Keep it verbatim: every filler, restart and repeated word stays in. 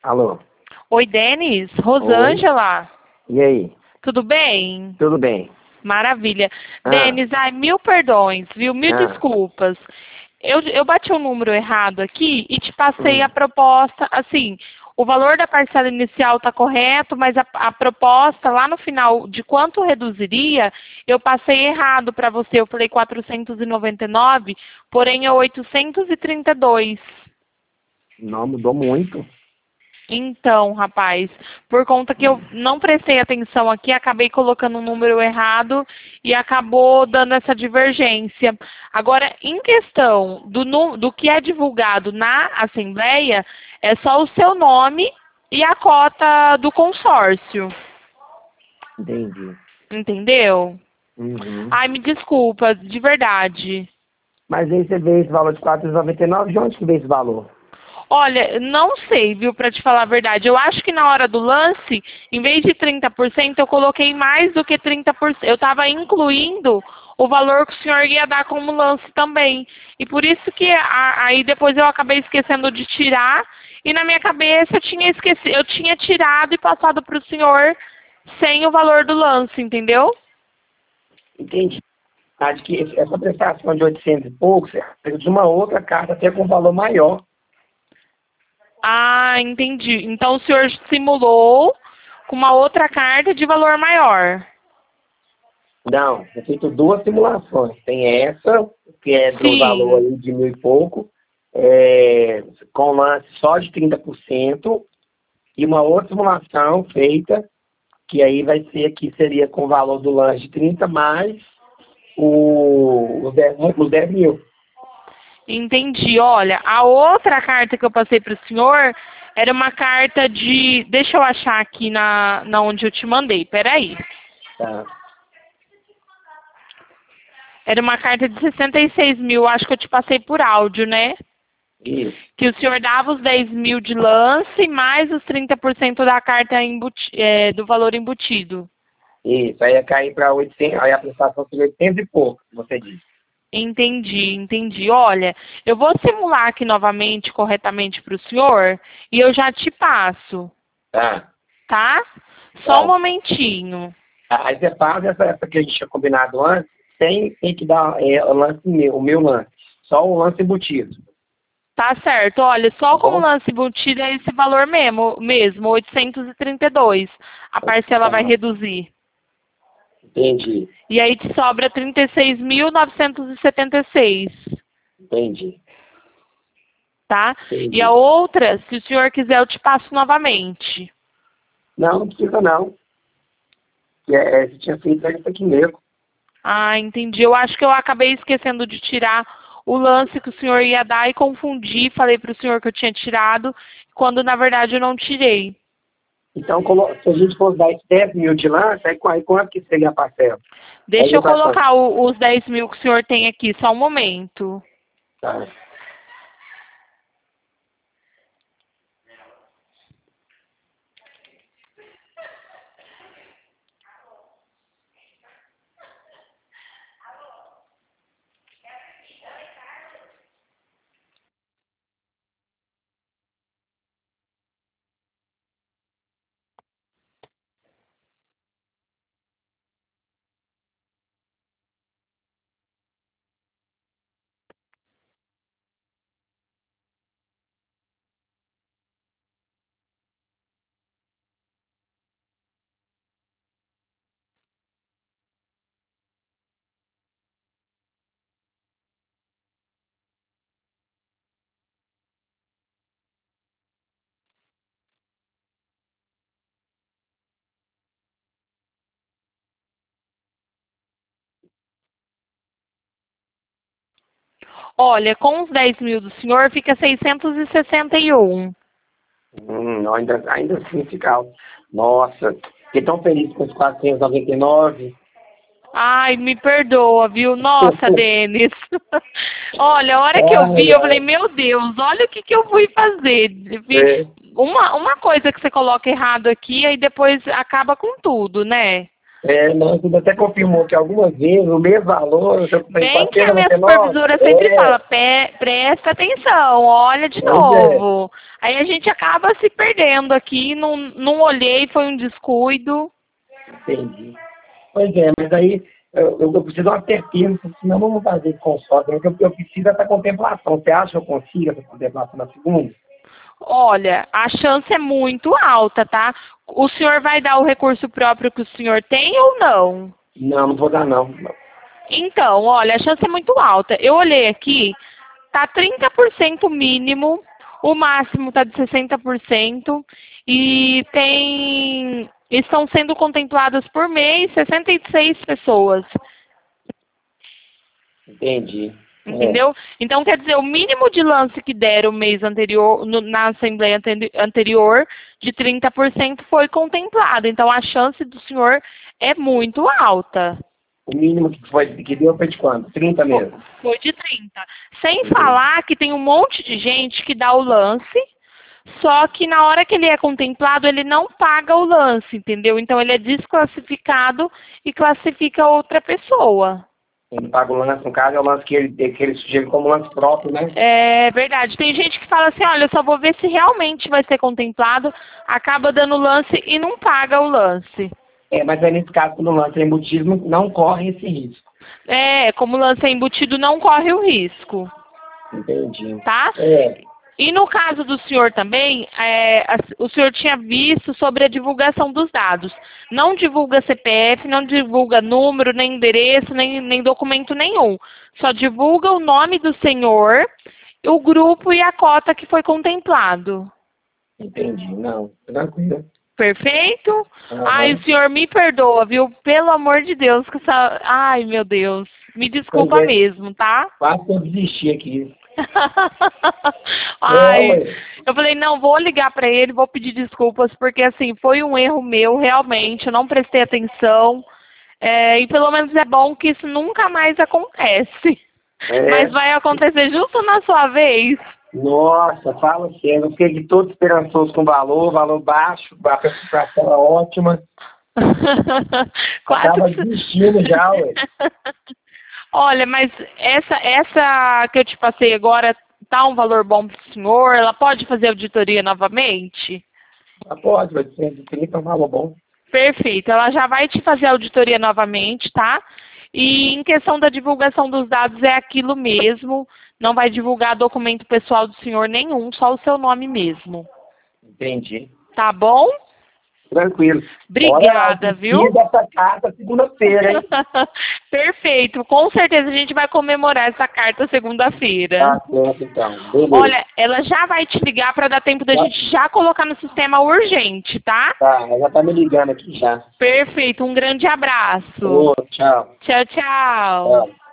Alô? Oi, Denis. Oi. Rosângela. E aí? Tudo bem? Tudo bem? Maravilha. Ah. Denis, ai, mil perdões, viu? Mil Ah. desculpas. Eu, eu bati um número errado aqui e te passei Hum. a proposta, assim, o valor da parcela inicial está correto, mas a, a proposta lá no final de quanto reduziria, eu passei errado para você. Eu falei quatrocentos e noventa e nove, porém é oitocentos e trinta e dois. Não, mudou muito. Então, rapaz, por conta que eu não prestei atenção aqui, acabei colocando um número errado e acabou dando essa divergência. Agora, em questão do, nu- do que é divulgado na Assembleia, é só o seu nome e a cota do consórcio. Entendi. Entendeu? Uhum. Ai, me desculpa, de verdade. Mas aí você vê esse valor de quatrocentos e noventa e nove, de onde que veio esse valor? Olha, não sei, viu, para te falar a verdade. Eu acho que na hora do lance, em vez de trinta por cento, eu coloquei mais do que trinta por cento. Eu estava incluindo o valor que o senhor ia dar como lance também. E por isso que a- aí depois eu acabei esquecendo de tirar. E na minha cabeça eu tinha esquecido, eu tinha tirado e passado para o senhor sem o valor do lance, entendeu? Entendi. Acho que esse- essa prestação de oitocentos e poucos é de uma outra carta até com valor maior. Ah, entendi. Então o senhor simulou com uma outra carta de valor maior. Não, eu feito duas simulações. Tem essa, que é do valor Sim. ali de mil e pouco, é, com lance só de trinta por cento, e uma outra simulação feita, que aí vai ser que seria com o valor do lance de trinta mais o, os, dez, os dez mil. Entendi. Olha, a outra carta que eu passei para o senhor era uma carta de... Deixa eu achar aqui na, na onde eu te mandei. Peraí. Tá? Era uma carta de sessenta e seis mil. Acho que eu te passei por áudio, né? Isso, Que o senhor dava os dez mil de lance mais os trinta por cento da carta embuti, é, do valor embutido. isso. Aí ia cair para oitocentos, aí a prestação seria oitocentos e pouco, você disse. Entendi, entendi. Olha, eu vou simular aqui novamente, corretamente para o senhor, e eu já te passo, Tá? tá? Só um Tá. momentinho. Aí você faz essa, essa que a gente tinha combinado antes, sem ter que dar é, o lance meu, o meu lance. Só o lance embutido. Tá certo. Olha, Tá só como bom? lance embutido é esse valor mesmo, mesmo, oitocentos e trinta e dois. A parcela vai Tá. reduzir. Entendi, E aí te sobra trinta e seis mil novecentos e setenta e seis, entendi, tá? E a entendi. outra, se o senhor quiser, eu te passo novamente. Não, não precisa não. Que é, é, você tinha feito isso aqui mesmo. Ah, entendi. Eu acho que eu acabei esquecendo de tirar o lance que o senhor ia dar e confundi. Falei para o senhor que eu tinha tirado, quando na verdade eu não tirei. Então, colo- se a gente fosse dar esses dez mil de lance, aí qu- aí quanto que seria a parcela? Aí Deixa eu eu faço quanto? colocar o- os dez mil que o senhor tem aqui, só um momento. Tá. Olha, com os dez mil do senhor fica seiscentos e sessenta e um. Hum, não, ainda, ainda assim fica alto. Nossa, fiquei tão feliz com os quatrocentos e noventa e nove. Ai, me perdoa, viu? Nossa, Denis. Olha, a hora que eu vi, Ai, eu falei, ai. meu Deus, olha o que, que eu fui fazer. Eu vi É, Uma, uma coisa que você coloca errado aqui, aí depois acaba com tudo, né? É, nós até confirmou que algumas vezes o mesmo valor... Eu Bem que a minha supervisora sempre é. fala, presta atenção, olha de Pois novo. É. Aí a gente acaba se perdendo aqui, não, não olhei, foi um descuido. Entendi. Pois é, mas aí eu, eu preciso de uma certeza, senão vamos fazer esse consórcio, porque eu, eu preciso dessa contemplação. Você acha que eu consigo essa contemplação na segunda? Olha, a chance é muito alta, tá? O senhor vai dar o recurso próprio que o senhor tem ou não? Não, não vou dar não. Então, olha, a chance é muito alta. Eu olhei aqui, tá trinta por cento mínimo, o máximo tá de sessenta por cento e tem... estão sendo contempladas por mês sessenta e seis pessoas. Entendi. Entendeu? É. Então, quer dizer, o mínimo de lance que deram o mês anterior, no, na Assembleia anterior, de trinta por cento foi contemplado. Então, a chance do senhor é muito alta. O mínimo que, foi, que deu foi de quanto? trinta mesmo? Foi de trinta. Sem Entendi. Falar que tem um monte de gente que dá o lance, só que na hora que ele é contemplado, ele não paga o lance, entendeu? Então, ele é desclassificado e classifica outra pessoa. Ele paga o lance, no caso, é o lance que ele, que ele sugere como lance próprio, né? É verdade. Tem gente que fala assim, olha, eu só vou ver se realmente vai ser contemplado, acaba dando lance e não paga o lance. É, mas aí nesse caso, quando o lance é embutido, não corre esse risco. É, como o lance é embutido, não corre o risco. Entendi. Tá? É. E no caso do senhor também, é, o senhor tinha visto sobre a divulgação dos dados. Não divulga C P F, não divulga número, nem endereço, nem, nem documento nenhum. Só divulga o nome do senhor, o grupo e a cota que foi contemplado. Entendi, não, tranquilo. Perfeito? Uhum. Ai, o senhor me perdoa, viu? Pelo amor de Deus. Que essa... Ai, meu Deus. Me desculpa é. mesmo, tá? Quase que eu desisti aqui. Ai, é, eu falei, não, vou ligar pra ele, vou pedir desculpas, porque assim, foi um erro meu, realmente, eu não prestei atenção, é, e pelo menos é bom que isso nunca mais acontece, é. Mas vai acontecer justo na sua vez. Nossa, fala sério, eu fiquei todo esperançoso com o valor, valor baixo, a precificação era ótima. Quase Estava desistindo já, ué. Olha, mas essa, essa que eu te passei agora tá um valor bom para o senhor? Ela pode fazer auditoria novamente? Ela pode, vai ser de trinta, é um valor bom. Perfeito, ela já vai te fazer auditoria novamente, tá? E em questão da divulgação dos dados é aquilo mesmo, não vai divulgar documento pessoal do senhor nenhum, só o seu nome mesmo. Entendi. Tá bom? Tranquilo. Obrigada, Olha, viu? Dessa carta segunda-feira, hein? Perfeito. Com certeza a gente vai comemorar essa carta segunda-feira. Tá certo, então. Beleza. Olha, ela já vai te ligar para dar tempo da tá. gente já colocar no sistema urgente, tá? Tá, ela já tá me ligando aqui já. Perfeito. Um grande abraço. Ô, tchau. Tchau, tchau. Tchau.